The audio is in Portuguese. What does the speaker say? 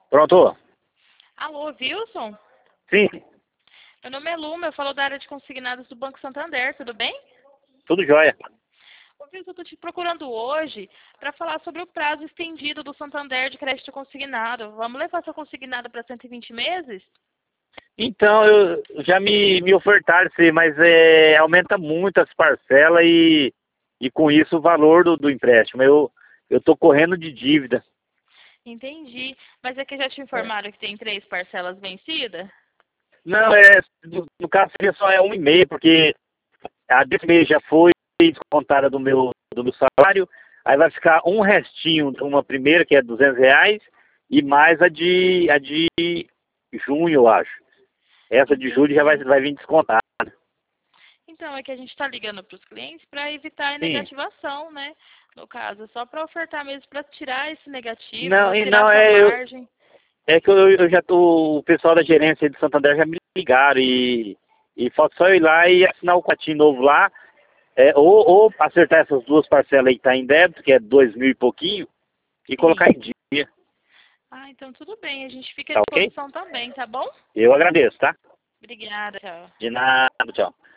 Pronto? Alô, Wilson? Sim, Meu nome é Luma, eu falo da área de consignados do Banco Santander, tudo bem? tudo jóia. Ô, Wilson, eu estou te procurando hoje para falar sobre o prazo estendido do Santander de crédito consignado. Vamos levar essa consignada para 120 meses? Então, eu já me ofertaram isso aí, mas aumenta muito as parcelas e com isso o valor do empréstimo. Eu tô correndo de dívida. Entendi. Mas é que já te É. informaram que tem 3 parcelas vencidas? Não, no caso seria só 1,5, porque a desse mês já foi descontada do meu salário, aí vai ficar um restinho de uma primeira, que é R$ 200, e mais a de junho, eu acho. Essa de julho já vai, Entendi. vai vir descontada. Então, é que a gente está ligando para os clientes para evitar a Sim. negativação, né? No caso, só para ofertar mesmo, para tirar esse negativo, Não, para e tirar não, essa margem. é que eu já tô, o pessoal da gerência de Santander já me ligaram e falta só eu ir lá e assinar o patinho novo lá, ou acertar essas duas parcelas aí que tá em débito, que é 2.000 e pouquinho, e colocar Sim. em dia, Ah, então tudo bem. A gente fica à tá ok? disposição também, tá bom? Eu agradeço, tá? Obrigada. Tchau. De nada, tchau.